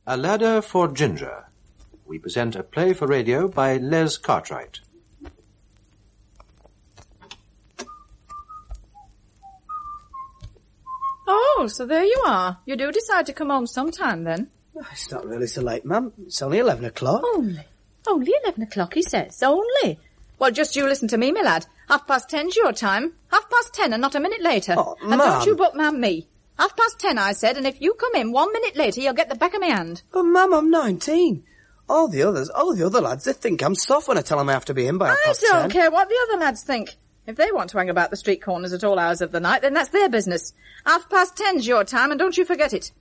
A Ladder for Ginger. We present a play for radio by Les Cartwright. Oh, so there you are. You do decide to come home sometime, then? Oh, it's not really so late, ma'am. It's only 11 o'clock. Only 11 o'clock, he says. Only. Well, just you listen to me, my lad. 10:30's your time. 10:30 and not a minute later. Oh, and ma'am. don't you bookman me. 10:30, I said, and if you come in 1 minute later, you'll get the back of my hand. But, ma'am, I'm 19. All the other lads, they think I'm soft when I tell them I have to be in by 10:30. I don't care what the other lads think. If they want to hang about the street corners at all hours of the night, then that's their business. 10:30's your time, and don't you forget it.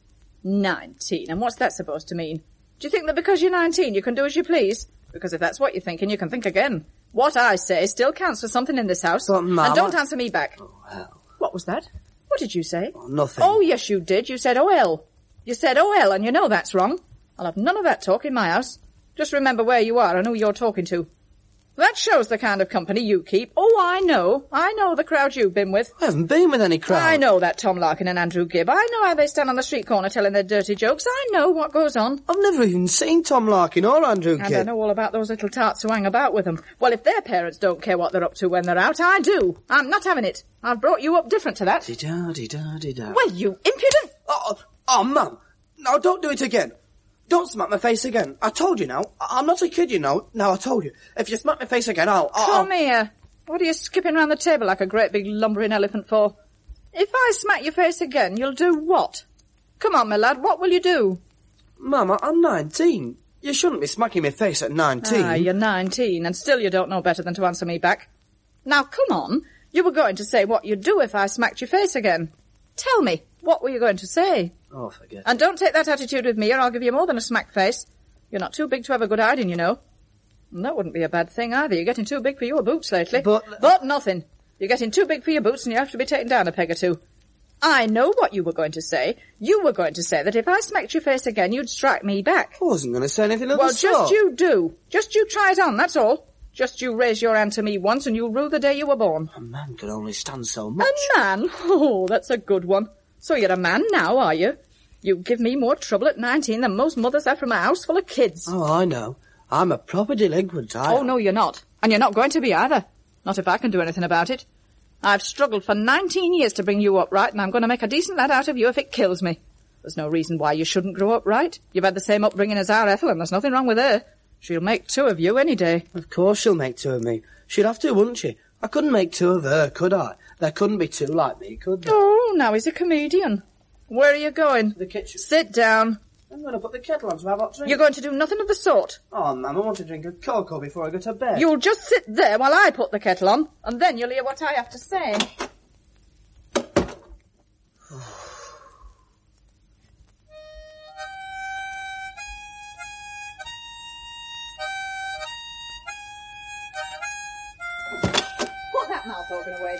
19, and what's that supposed to mean? Do you think that because you're 19 you can do as you please? Because if that's what you're thinking, you can think again. What I say still counts for something in this house. But, Mum, and don't answer me back. Oh, hell. What was that? What did you say? Oh, nothing. Oh, yes, you did. You said O-L. You said O-L, and you know that's wrong. I'll have none of that talk in my house. Just remember where you are and who you're talking to. That shows the kind of company you keep. Oh, I know the crowd you've been with. I haven't been with any crowd. I know that Tom Larkin and Andrew Gibb. I know how they stand on the street corner telling their dirty jokes. I know what goes on. I've never even seen Tom Larkin or Andrew And Gibb. I know all about those little tarts who hang about with them. Well, if their parents don't care what they're up to when they're out, I do. I'm not having it. I've brought you up different to that. Di-da. Well, you impudent... Oh, Mum. No, don't do it again. Don't smack my face again. I told you now. I'm not a kid, you know. Now I told you. If you smack my face again, Come here. What are you skipping round the table like a great big lumbering elephant for? If I smack your face again, you'll do what? Come on, my lad, what will you do? Mum, I'm 19. You shouldn't be smacking my face at 19. Ah, you're 19, and still you don't know better than to answer me back. Now, come on. You were going to say what you'd do if I smacked your face again. Tell me, what were you going to say? Oh, forget it. And don't take that attitude with me, or I'll give you more than a smack face. You're not too big to have a good hiding, you know. And that wouldn't be a bad thing, either. You're getting too big for your boots lately. But nothing. You're getting too big for your boots, and you have to be taken down a peg or two. I know what you were going to say. You were going to say that if I smacked your face again, you'd strike me back. I wasn't going to say anything of the Well, sort. just you do. Just you try it on, that's all. Just you raise your hand to me once, and you'll rue the day you were born. A man can only stand so much. A man? Oh, that's a good one. So you're a man now, are you? You give me more trouble at 19 than most mothers have from a house full of kids. Oh, I know. I'm a proper delinquent, I Oh, am. no, you're not. And you're not going to be either. Not if I can do anything about it. I've struggled for 19 years to bring you up right, and I'm going to make a decent lad out of you if it kills me. There's no reason why you shouldn't grow up right. You've had the same upbringing as our Ethel, and there's nothing wrong with her. She'll make two of you any day. Of course she'll make two of me. She'd have to, wouldn't she? I couldn't make two of her, could I? There couldn't be two like me, could there? Oh, now he's a comedian. Where are you going? The kitchen. Sit down. I'm going to put the kettle on to have a hot drink. You're going to do nothing of the sort. Oh, Mum, I want to drink a cocoa before I go to bed. You'll just sit there while I put the kettle on, and then you'll hear what I have to say. Put that mouth organ away.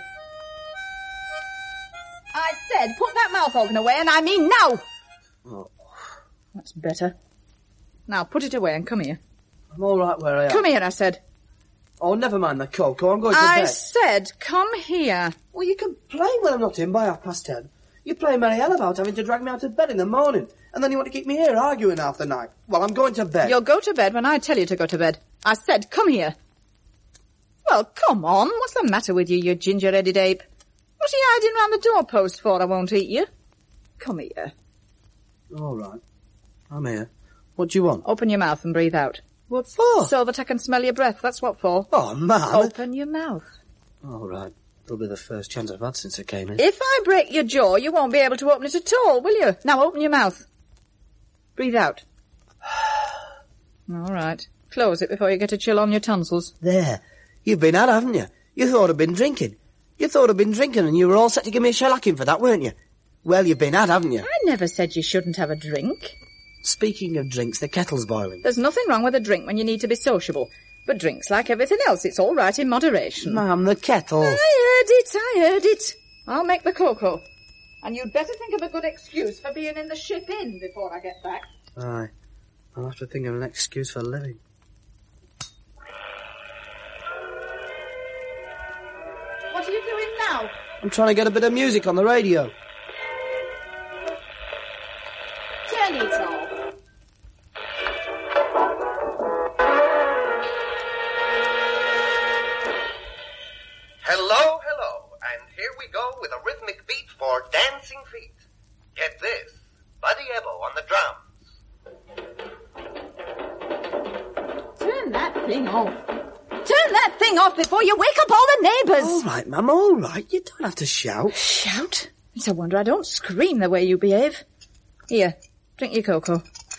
I said put that mouth organ away, and I mean now. Oh, That's better. Now put it away and come here. I'm all right where I am. Come here, I said. Oh, never mind the cocoa. I'm going to I bed. said come here. Well, you can play when I'm not in by 10:30. You play merry hell about having to drag me out of bed in the morning, and then you want to keep me here arguing half the night. Well, I'm going to bed. You'll go to bed when I tell you to go to bed. I said come here. Well, come on. What's the matter with you, you ginger-headed ape? What are you hiding round the doorpost for? I won't eat you. Come here. All right. I'm here. What do you want? Open your mouth and breathe out. What for? So that I can smell your breath. That's what for. Oh, Mum. Open your mouth. All right. It'll be the first chance I've had since I came in. If I break your jaw, you won't be able to open it at all, will you? Now open your mouth. Breathe out. All right. Close it before you get a chill on your tonsils. There. You've been out, haven't you? You thought I'd been drinking. You thought I'd been drinking and you were all set to give me a shellacking for that, weren't you? Well, you've been out, haven't you? I never said you shouldn't have a drink. Speaking of drinks, the kettle's boiling. There's nothing wrong with a drink when you need to be sociable. But drinks, like everything else, it's all right in moderation. Ma'am, the kettle. I heard it. I'll make the cocoa. And you'd better think of a good excuse for being in the ship inn before I get back. Aye. I'll have to think of an excuse for living. What are you doing now? I'm trying to get a bit of music on the radio. Turn it off. the drums. Turn that thing off. Turn that thing off before you wake up all the neighbours. All right, Mum, all right. You don't have to shout. Shout? It's a wonder I don't scream the way you behave. Here, drink your cocoa.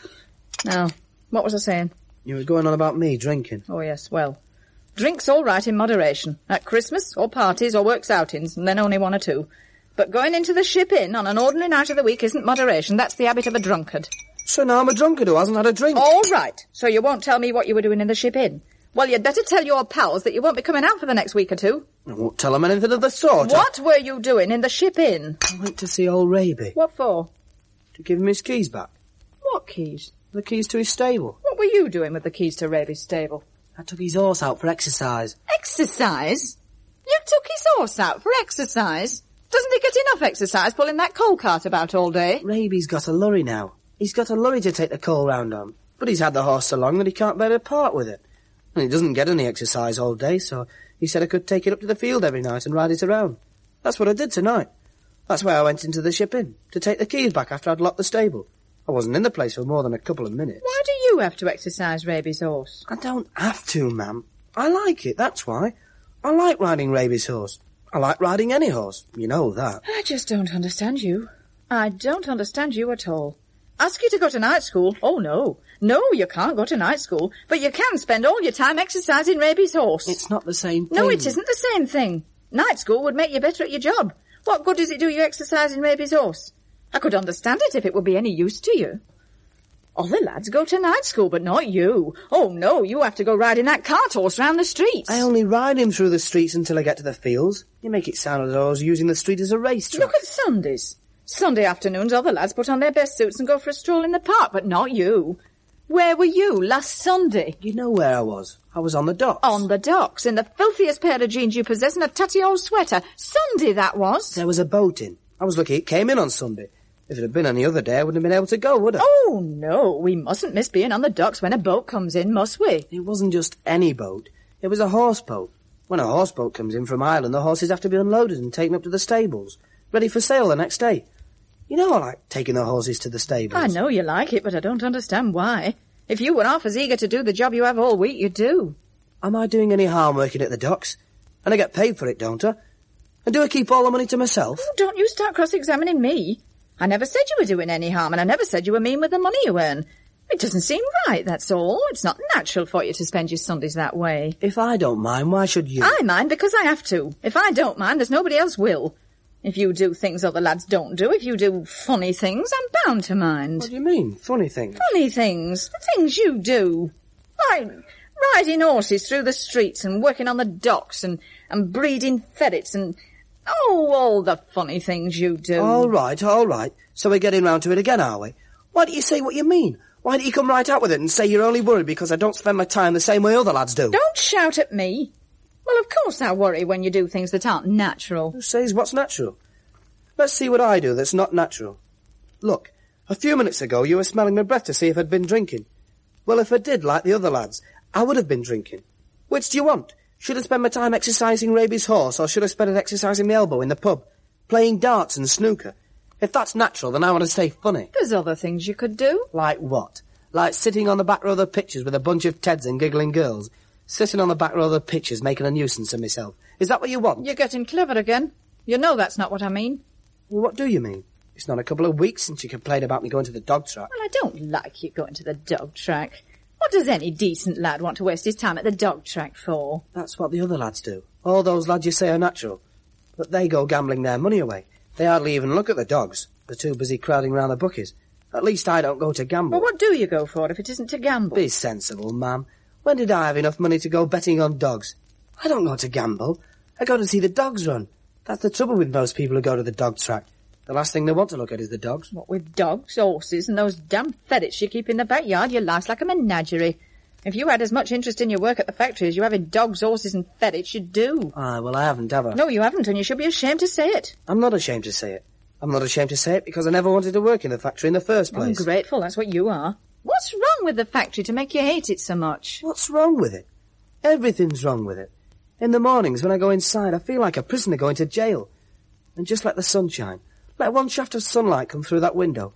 Now, what was I saying? You were going on about me drinking. Oh, yes, well, drink's all right in moderation. At Christmas, or parties, or works outings, and then only one or two. But going into the Ship Inn on an ordinary night of the week isn't moderation. That's the habit of a drunkard. So now I'm a drunkard who hasn't had a drink. All right. So you won't tell me what you were doing in the Ship Inn. Well, you'd better tell your pals that you won't be coming out for the next week or two. I won't tell them anything of the sort. What were you doing in the Ship Inn? I went to see old Raby. What for? To give him his keys back. What keys? The keys to his stable. What were you doing with the keys to Raby's stable? I took his horse out for exercise. Exercise? You took his horse out for exercise? Doesn't he get enough exercise pulling that coal cart about all day? Raby's got a lorry now. He's got a lorry to take the coal round on. But he's had the horse so long that he can't bear to part with it. And he doesn't get any exercise all day, so he said I could take it up to the field every night and ride it around. That's what I did tonight. That's why I went into the Ship Inn, to take the keys back after I'd locked the stable. I wasn't in the place for more than a couple of minutes. Why do you have to exercise Raby's horse? I don't have to, ma'am. I like it, that's why. I like riding Raby's horse. I like riding any horse. You know that. I just don't understand you. I don't understand you at all. Ask you to go to night school? Oh, no. No, you can't go to night school, but you can spend all your time exercising Raby's horse. It's not the same thing. No, it isn't the same thing. Night school would make you better at your job. What good does it do you exercising Raby's horse? I could understand it if it would be any use to you. Other lads go to night school, but not you. Oh, no, you have to go riding that cart horse round the streets. I only ride him through the streets until I get to the fields. You make it sound as though I was using the street as a racetrack. Look at Sundays. Sunday afternoons, other lads put on their best suits and go for a stroll in the park, but not you. Where were you last Sunday? You know where I was. I was on the docks. On the docks, in the filthiest pair of jeans you possess and a tatty old sweater. Sunday, that was. There was a boat in. I was lucky it came in on Sunday. If it had been any other day, I wouldn't have been able to go, would I? Oh, no, we mustn't miss being on the docks when a boat comes in, must we? It wasn't just any boat. It was a horse boat. When a horse boat comes in from Ireland, the horses have to be unloaded and taken up to the stables, ready for sale the next day. You know I like taking the horses to the stables. I know you like it, but I don't understand why. If you were half as eager to do the job you have all week, you'd do. Am I doing any harm working at the docks? And I get paid for it, don't I? And do I keep all the money to myself? Oh, don't you start cross-examining me. I never said you were doing any harm, and I never said you were mean with the money you earn. It doesn't seem right, that's all. It's not natural for you to spend your Sundays that way. If I don't mind, why should you? I mind because I have to. If I don't mind, there's nobody else will. If you do things other lads don't do, if you do funny things, I'm bound to mind. What do you mean, funny things? Funny things. The things you do. Like riding horses through the streets and working on the docks and breeding ferrets and... Oh, all the funny things you do. All right. So we're getting round to it again, are we? Why don't you say what you mean? Why don't you come right out with it and say you're only worried because I don't spend my time the same way other lads do? Don't shout at me. Well, of course I worry when you do things that aren't natural. Who says what's natural? Let's see what I do that's not natural. Look, a few minutes ago you were smelling my breath to see if I'd been drinking. Well, if I did, like the other lads, I would have been drinking. Which do you want? Should I spend my time exercising Raby's horse, or should I spend it exercising my elbow in the pub, playing darts and snooker? If that's natural, then I want to stay funny. There's other things you could do. Like what? Like sitting on the back row of the pictures with a bunch of Teds and giggling girls. Sitting on the back row of the pictures making a nuisance of myself. Is that what you want? You're getting clever again. You know that's not what I mean. Well, what do you mean? It's not a couple of weeks since you complained about me going to the dog track. Well, I don't like you going to the dog track. What does any decent lad want to waste his time at the dog track for? That's what the other lads do. All those lads you say are natural. But they go gambling their money away. They hardly even look at the dogs. They're too busy crowding round the bookies. At least I don't go to gamble. Well, what do you go for if it isn't to gamble? Be sensible, ma'am. When did I have enough money to go betting on dogs? I don't go to gamble. I go to see the dogs run. That's the trouble with most people who go to the dog track. The last thing they want to look at is the dogs. What with dogs, horses, and those damn ferrets you keep in the backyard, your life's like a menagerie. If you had as much interest in your work at the factory as you have in dogs, horses, and ferrets, you'd do. Ah, well, I haven't, have I? No, you haven't, and you should be ashamed to say it. I'm not ashamed to say it. I'm not ashamed to say it because I never wanted to work in the factory in the first place. Ungrateful, that's what you are. What's wrong with the factory to make you hate it so much? What's wrong with it? Everything's wrong with it. In the mornings when I go inside, I feel like a prisoner going to jail. And just let the sunshine, let one shaft of sunlight come through that window.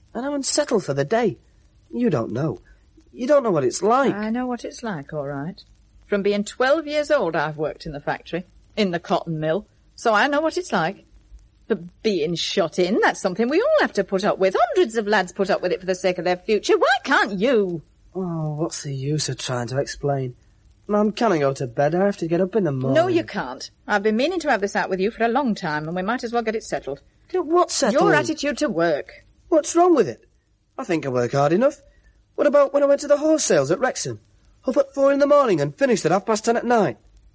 And I'm unsettled for the day. You don't know. You don't know what it's like. I know what it's like, all right. From being 12 years old, I've worked in the factory, in the cotton mill, so I know what it's like. But being shut in, that's something we all have to put up with. Hundreds of lads put up with it for the sake of their future. Why can't you? Oh, what's the use of trying to explain? Mum, can I go to bed? I have to get up in the morning. No, you can't. I've been meaning to have this out with you for a long time, and we might as well get it settled. What settled? Your attitude to work. What's wrong with it? I think I work hard enough. What about when I went to the horse sales at Wrexham? Up at 4 in the morning and finished at 10:30 at night.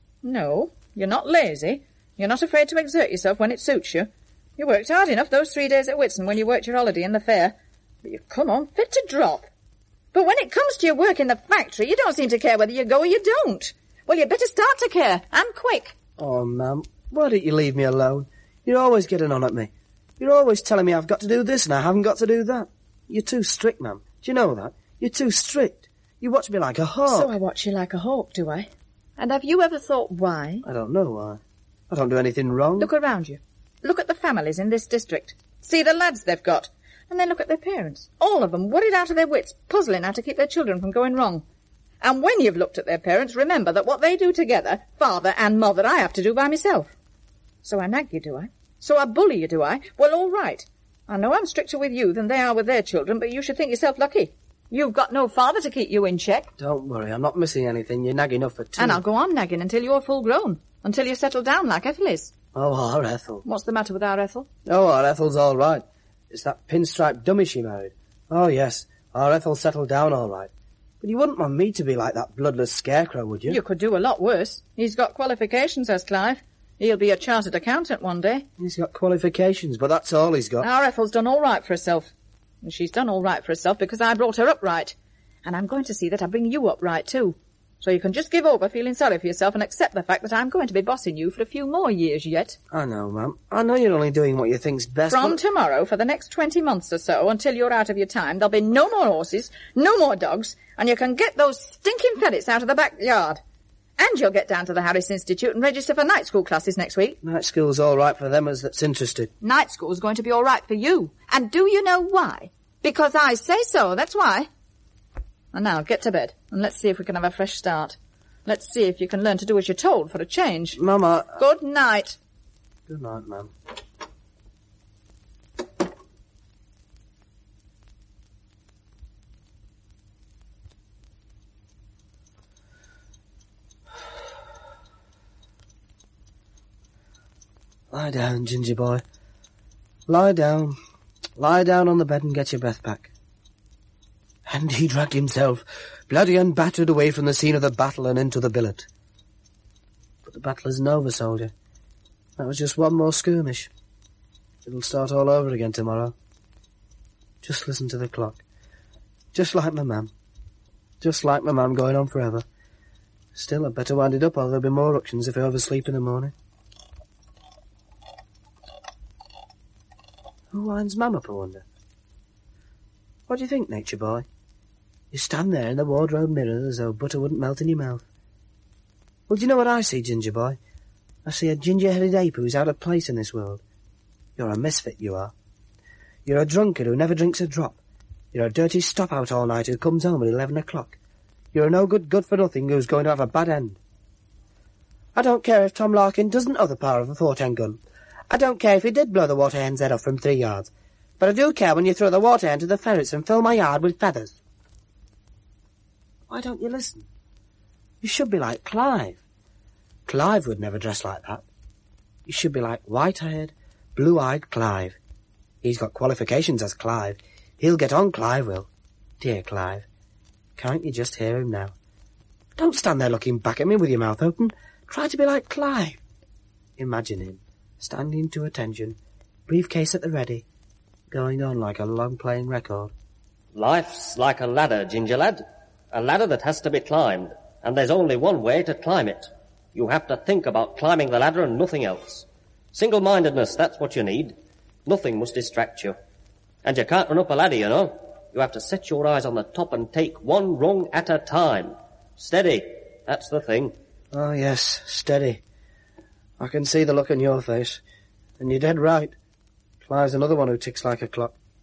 No, you're not lazy. You're not afraid to exert yourself when it suits you. You worked hard enough those 3 days at Whitsun when you worked your holiday in the fair. But you've come on fit to drop. But when it comes to your work in the factory, you don't seem to care whether you go or you don't. Well, you'd better start to care, and quick. Oh, Mum, why don't you leave me alone? You're always getting on at me. You're always telling me I've got to do this and I haven't got to do that. You're too strict, Mum. Do you know that? You're too strict. You watch me like a hawk. So I watch you like a hawk, do I? And have you ever thought why? I don't know why. I don't do anything wrong. Look around you. Look at the families in this district. See the lads they've got. And then look at their parents. All of them worried out of their wits, puzzling how to keep their children from going wrong. And when you've looked at their parents, remember that what they do together, father and mother, I have to do by myself. So I nag you, do I? So I bully you, do I? Well, all right. I know I'm stricter with you than they are with their children, but you should think yourself lucky. You've got no father to keep you in check. Don't worry, I'm not missing anything. You're nagging enough for 2. And I'll go on nagging until you're full grown. Until you settle down like Ethel is. Oh, our Ethel. What's the matter with our Ethel? Oh, our Ethel's all right. It's that pinstripe dummy she married. Oh, yes, our Ethel settled down all right. But you wouldn't want me to be like that bloodless scarecrow, would you? You could do a lot worse. He's got qualifications, has Clive. He'll be a chartered accountant one day. He's got qualifications, but that's all he's got. Our Ethel's done all right for herself. And she's done all right for herself because I brought her up right. And I'm going to see that I bring you up right, too. So you can just give over feeling sorry for yourself and accept the fact that I'm going to be bossing you for a few more years yet. I know, Mum. I know you're only doing what you think's best. From tomorrow, for the next 20 months or so, until you're out of your time, there'll be no more horses, no more dogs, and you can get those stinking ferrets out of the backyard. And you'll get down to the Harris Institute and register for night school classes next week. Night school's all right for them that's interested. Night school's going to be all right for you. And do you know why? Because I say so, that's why. And now, get to bed, and let's see if we can have a fresh start. Let's see if you can learn to do as you're told for a change. Mama. Good night. Good night, Mum. Lie down, Ginger boy. Lie down. Lie down on the bed and get your breath back. And he dragged himself, bloody and battered, away from the scene of the battle and into the billet. But the battle isn't over, soldier. That was just one more skirmish. It'll start all over again tomorrow. Just listen to the clock. Just like my mum. Just like my mum going on forever. Still, I'd better wind it up or there'll be more ructions if I oversleep in the morning. Who winds Mum up, I wonder? What do you think, nature boy? You stand there in the wardrobe mirror as though butter wouldn't melt in your mouth. Well, do you know what I see, Ginger boy? I see a ginger-headed ape who's out of place in this world. You're a misfit, you are. You're a drunkard who never drinks a drop. You're a dirty stop-out all night who comes home at 11 o'clock. You're a no-good good-for-nothing who's going to have a bad end. I don't care if Tom Larkin doesn't have the power of a 410 gun. I don't care if he did blow the water hen's head off from 3 yards. But I do care when you throw the water hen to the ferrets and fill my yard with feathers. Why don't you listen? You should be like Clive. Clive would never dress like that. You should be like white-haired, blue-eyed Clive. He's got qualifications as Clive. He'll get on, Clive will. Dear Clive. Can't you just hear him now? Don't stand there looking back at me with your mouth open. Try to be like Clive. Imagine him, standing to attention, briefcase at the ready, going on like a long-playing record. Life's like a ladder, Ginger lad. A ladder that has to be climbed, and there's only one way to climb it. You have to think about climbing the ladder and nothing else. Single-mindedness, that's what you need. Nothing must distract you. And you can't run up a ladder, you know. You have to set your eyes on the top and take one rung at a time. Steady, that's the thing. Oh, yes, steady. I can see the look in your face. And you're dead right. Clive's another one who ticks like a clock.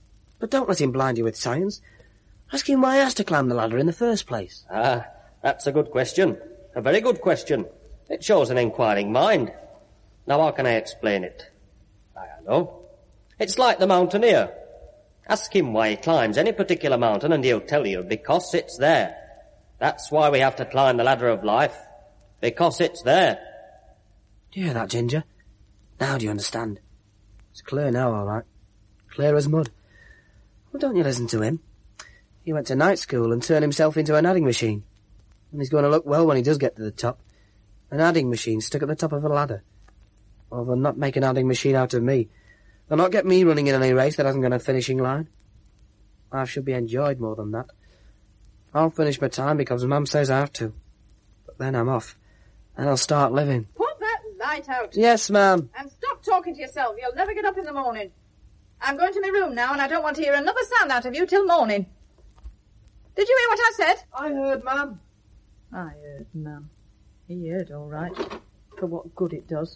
But don't let him blind you with science. Ask him why he has to climb the ladder in the first place. Ah, that's a good question. A very good question. It shows an inquiring mind. Now, how can I explain it? I don't know. It's like the mountaineer. Ask him why he climbs any particular mountain and he'll tell you because it's there. That's why we have to climb the ladder of life. Because it's there. Do you hear that, Ginger? Now do you understand? It's clear now, all right. Clear as mud. Well, don't you listen to him. He went to night school and turned himself into an adding machine. And he's going to look well when he does get to the top. An adding machine stuck at the top of a ladder. Well, they'll not make an adding machine out of me. They'll not get me running in any race that hasn't got a finishing line. I should be enjoyed more than that. I'll finish my time because Mum says I have to. But then I'm off. And I'll start living. Put that light out. Yes, ma'am. And stop talking to yourself. You'll never get up in the morning. I'm going to my room now, and I don't want to hear another sound out of you till morning. Did you hear what I said? I heard, ma'am. I heard, ma'am. He heard, all right. For what good it does.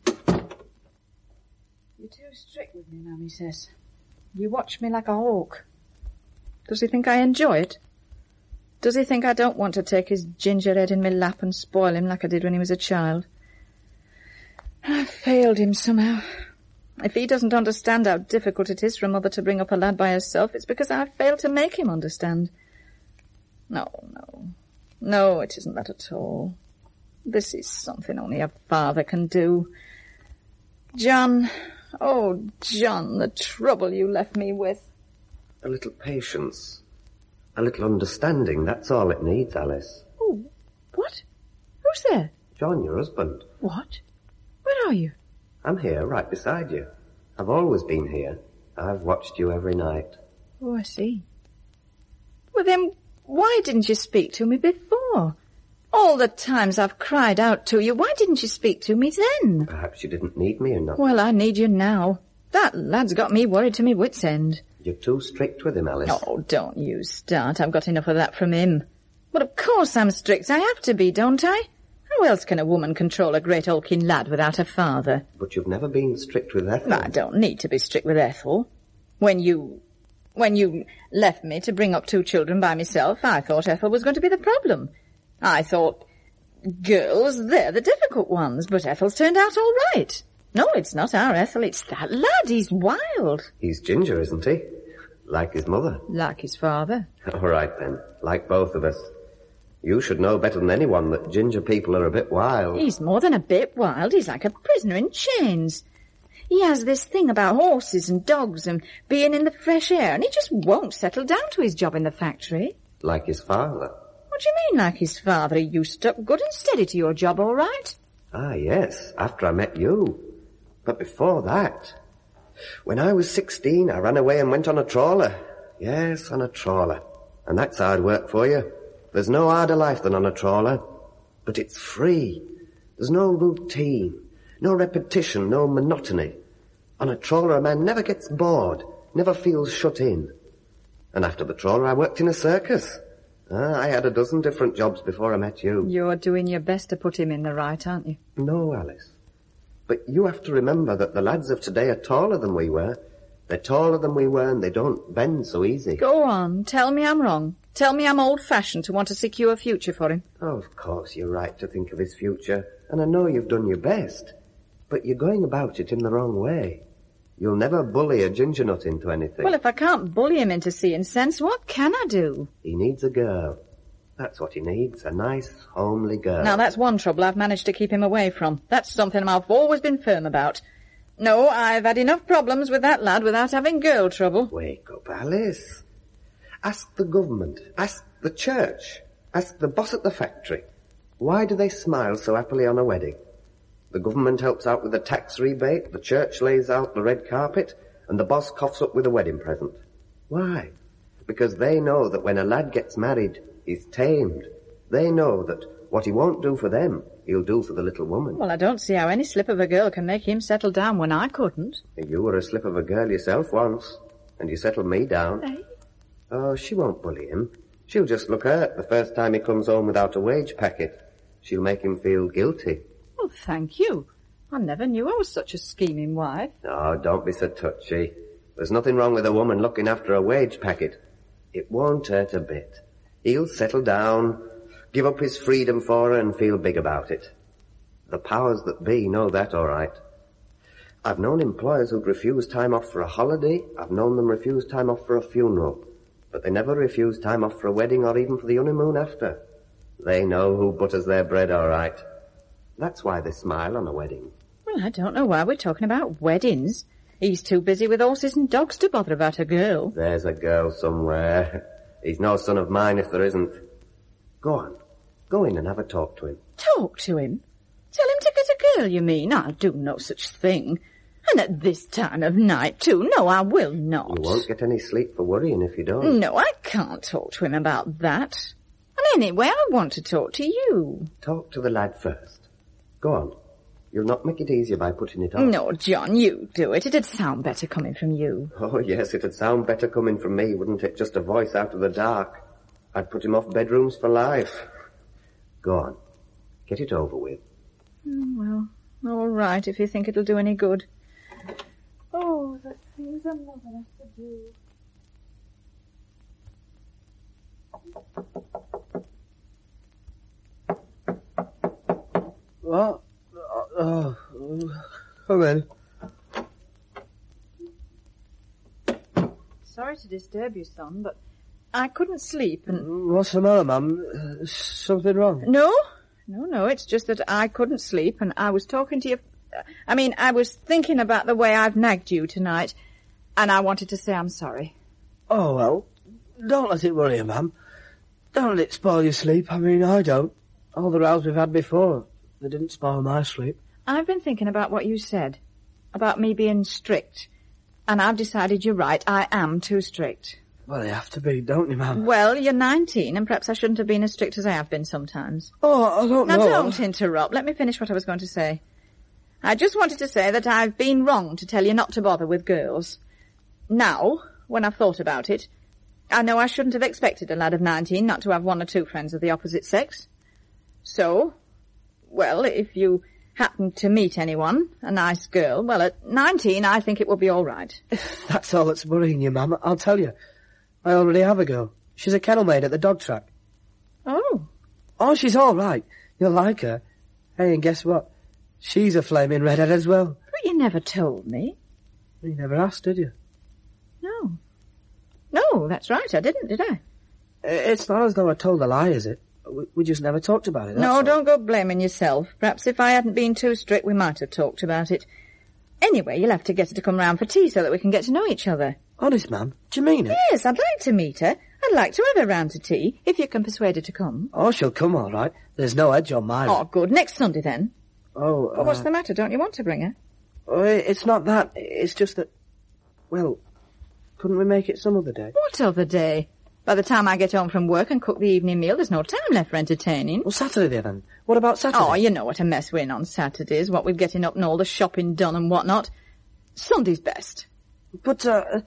You're too strict with me, Mum, he says. You watch me like a hawk. Does he think I enjoy it? Does he think I don't want to take his ginger head in my lap and spoil him like I did when he was a child? I failed him somehow. If he doesn't understand how difficult it is for a mother to bring up a lad by herself, it's because I failed to make him understand. No, it isn't that at all. This is something only a father can do. John, oh, John, the trouble you left me with. A little patience. A little understanding, that's all it needs, Alice. Oh, what? Who's there? John, your husband. What? Where are you? I'm here, right beside you. I've always been here. I've watched you every night. Oh, I see. Well, then, why didn't you speak to me before? All the times I've cried out to you, why didn't you speak to me then? Perhaps you didn't need me enough. Well, I need you now. That lad's got me worried to me wit's end. You're too strict with him, Alice. Oh, don't you start. I've got enough of that from him. Well, of course I'm strict. I have to be, don't I? How else can a woman control a great hulking lad without a father? But you've never been strict with Ethel. I don't need to be strict with Ethel. When you left me to bring up 2 children by myself, I thought Ethel was going to be the problem. I thought, girls, they're the difficult ones, but Ethel's turned out all right. No, it's not our Ethel, it's that lad. He's wild. He's ginger, isn't he? Like his mother. Like his father. All right, then. Like both of us. You should know better than anyone that ginger people are a bit wild. He's more than a bit wild. He's like a prisoner in chains. He has this thing about horses and dogs and being in the fresh air, and he just won't settle down to his job in the factory. Like his father. What do you mean, like his father? You stuck good and steady to your job, all right? Ah, yes, after I met you. But before that, when I was 16, I ran away and went on a trawler. Yes, on a trawler. And that's hard work for you. There's no harder life than on a trawler. But it's free. There's no routine, no repetition, no monotony. On a trawler, a man never gets bored, never feels shut in. And after the trawler, I worked in a circus. I had a dozen different jobs before I met you. You're doing your best to put him in the right, aren't you? No, Alice. But you have to remember that the lads of today are taller than we were. They're taller than we were, and they don't bend so easy. Go on, tell me I'm wrong. Tell me I'm old-fashioned to want to secure a future for him. Oh, of course you're right to think of his future, and I know you've done your best. But you're going about it in the wrong way. You'll never bully a ginger nut into anything. Well, if I can't bully him into seeing sense, what can I do? He needs a girl. That's what he needs, a nice, homely girl. Now, that's one trouble I've managed to keep him away from. That's something I've always been firm about. No, I've had enough problems with that lad without having girl trouble. Wake up, Alice. Ask the government. Ask the church. Ask the boss at the factory. Why do they smile so happily on a wedding? The government helps out with the tax rebate, the church lays out the red carpet, and the boss coughs up with a wedding present. Why? Because they know that when a lad gets married, he's tamed. They know that what he won't do for them, he'll do for the little woman. Well, I don't see how any slip of a girl can make him settle down when I couldn't. You were a slip of a girl yourself once, and you settled me down. Eh? Oh, she won't bully him. She'll just look hurt the first time he comes home without a wage packet. She'll make him feel guilty. Well, thank you. I never knew I was such a scheming wife. Oh, don't be so touchy. There's nothing wrong with a woman looking after a wage packet. It won't hurt a bit. He'll settle down, give up his freedom for her and feel big about it. The powers that be know that all right. I've known employers who'd refuse time off for a holiday. I've known them refuse time off for a funeral. But they never refuse time off for a wedding or even for the honeymoon after. They know who butters their bread all right. That's why they smile on a wedding. Well, I don't know why we're talking about weddings. He's too busy with horses and dogs to bother about a girl. There's a girl somewhere. He's no son of mine if there isn't. Go on. Go in and have a talk to him. Talk to him? Tell him to get a girl, you mean? I'll do no such thing. And at this time of night, too. No, I will not. You won't get any sleep for worrying if you don't. No, I can't talk to him about that. And anyway, I want to talk to you. Talk to the lad first. Go on. You'll not make it easier by putting it off. No, John, you do it. It'd sound better coming from you. Oh, yes, it'd sound better coming from me, wouldn't it? Just a voice out of the dark. I'd put him off bedrooms for life. Go on. Get it over with. Well, all right, if you think it'll do any good. Oh, the things a mother has to do. What? Come in. Sorry to disturb you, son, but I couldn't sleep and... What's the matter, Mum? Something wrong? No, it's just that I couldn't sleep and I was talking to you... I was thinking about the way I've nagged you tonight, and I wanted to say I'm sorry. Oh, well, don't let it worry you, Mum. Don't let it spoil your sleep. I don't. All the rows we've had before, they didn't spoil my sleep. I've been thinking about what you said, about me being strict, and I've decided you're right, I am too strict. Well, you have to be, don't you, Mum? Well, you're 19, and perhaps I shouldn't have been as strict as I have been sometimes. Oh, I don't know. Now, don't interrupt. Let me finish what I was going to say. I just wanted to say that I've been wrong to tell you not to bother with girls. Now, when I've thought about it, I know I shouldn't have expected a lad of 19 not to have one or two friends of the opposite sex. So, well, if you happen to meet anyone, a nice girl, well, at 19 I think it will be all right. If that's all that's worrying you, Mum, I'll tell you. I already have a girl. She's a kennel maid at the dog track. Oh. Oh, she's all right. You'll like her. Hey, and guess what? She's a flaming redhead as well. But you never told me. You never asked, did you? No. No, that's right, I didn't, did I? It's not as though I told a lie, is it? We just never talked about it, that's all. Don't go blaming yourself. Perhaps if I hadn't been too strict, we might have talked about it. Anyway, you'll have to get her to come round for tea so that we can get to know each other. Honest, Mum? Do you mean it? Yes, I'd like to meet her. I'd like to have her round to tea, if you can persuade her to come. Oh, she'll come all right. There's no edge on my... Oh, good. Next Sunday, then. Oh, Well, what's the matter? Don't you want to bring her? Oh, it's not that. It's just that... Well, couldn't we make it some other day? What other day? By the time I get home from work and cook the evening meal, there's no time left for entertaining. Well, Saturday then. What about Saturday? Oh, you know what a mess we're in on Saturdays, what with getting up and all the shopping done and whatnot. Sunday's best. But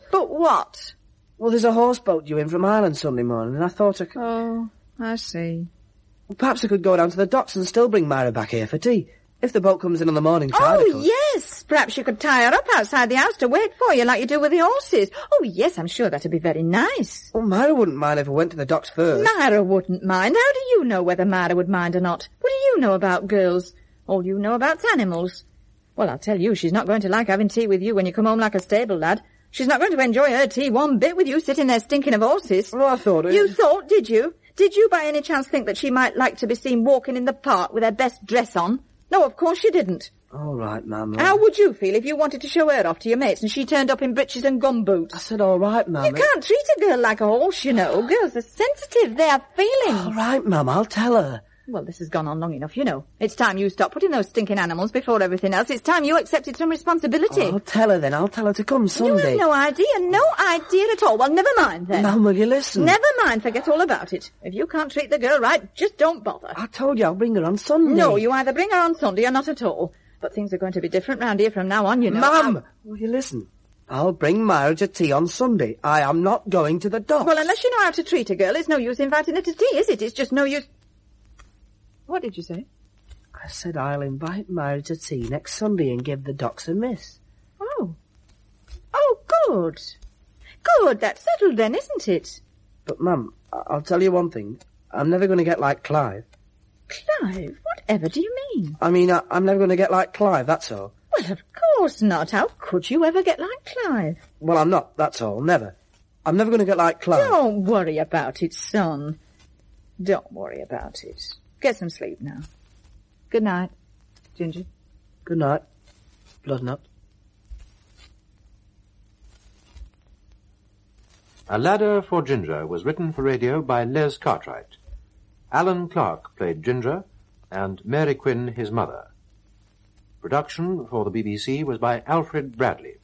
what? Well, there's a horseboat due in from Ireland Sunday morning, and I thought I could... Oh, I see. Well, perhaps I could go down to the docks and still bring Myra back here for tea. If the boat comes in on the morning tide, of course. Yes! Perhaps you could tie her up outside the house to wait for you like you do with the horses. Oh, yes, I'm sure that'd be very nice. Well, Myra wouldn't mind if I went to the docks first. Myra wouldn't mind. How do you know whether Myra would mind or not? What do you know about girls? All you know about's animals. Well, I'll tell you, she's not going to like having tea with you when you come home like a stable lad. She's not going to enjoy her tea one bit with you sitting there stinking of horses. Well, I thought it... You thought, did you? Did you by any chance think that she might like to be seen walking in the park with her best dress on? No, of course you didn't. All right, Mum. How would you feel if you wanted to show her off to your mates and she turned up in breeches and gumboots? I said all right, Mum. You can't treat a girl like a horse, you know. Girls are sensitive. They have feelings. All right, Mum, I'll tell her. Well, this has gone on long enough, you know. It's time you stop putting those stinking animals before everything else. It's time you accepted some responsibility. I'll tell her then. I'll tell her to come Sunday. You have no idea at all. Well, never mind then. Mum, will you listen? Never mind, forget all about it. If you can't treat the girl right, just don't bother. I told you I'll bring her on Sunday. No, you either bring her on Sunday or not at all. But things are going to be different round here from now on, you know. Mum, will you listen? I'll bring Myra to tea on Sunday. I am not going to the docks. Well, unless you know how to treat a girl, it's no use inviting her to tea, is it? It's just no use... What did you say? I said I'll invite Myra to tea next Sunday and give the docks a miss. Oh. Oh, good. Good, that's settled then, isn't it? But, Mum, I'll tell you one thing. I'm never going to get like Clive. Clive? Whatever do you mean? I mean, I'm never going to get like Clive, that's all. Well, of course not. How could you ever get like Clive? Well, I'm not, that's all. Never. I'm never going to get like Clive. Don't worry about it, son. Don't worry about it. Get some sleep now. Good night, Ginger. Good night, Bloodnut. A Ladder for Ginger was written for radio by Les Cartwright. Alan Clark played Ginger, and Mary Quinn his mother. Production for the BBC was by Alfred Bradley.